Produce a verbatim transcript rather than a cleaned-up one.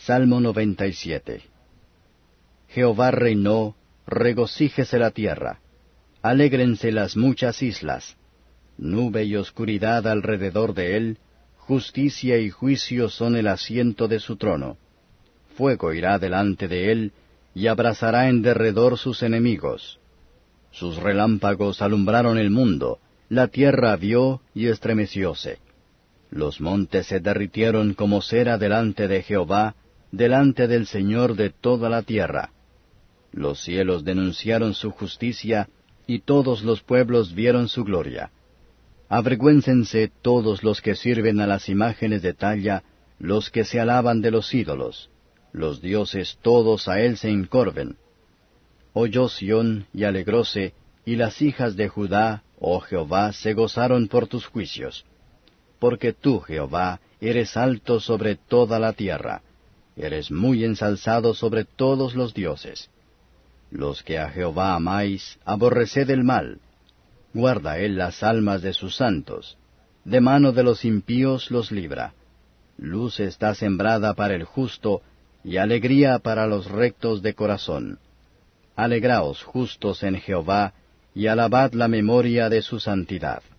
Salmo noventa y siete. Jehová reinó, regocíjese la tierra, alégrense las muchas islas. Nube y oscuridad alrededor de él, justicia y juicio son el asiento de su trono. Fuego irá delante de él, y abrasará en derredor sus enemigos. Sus relámpagos alumbraron el mundo, la tierra vio y estremecióse. Los montes se derritieron como cera delante de Jehová, delante del Señor de toda la tierra. Los cielos denunciaron su justicia, y todos los pueblos vieron su gloria. Avergüéncense todos los que sirven a las imágenes de talla, los que se alaban de los ídolos. Los dioses todos a él se encorven. Oyó Sión y alegróse, y las hijas de Judá, oh Jehová, se gozaron por tus juicios. Porque tú, Jehová, eres alto sobre toda la tierra, eres muy ensalzado sobre todos los dioses. Los que a Jehová amáis, aborreced el mal. Guarda él las almas de sus santos, de mano de los impíos los libra. Luz está sembrada para el justo, y alegría para los rectos de corazón. Alegraos justos en Jehová, y alabad la memoria de su santidad.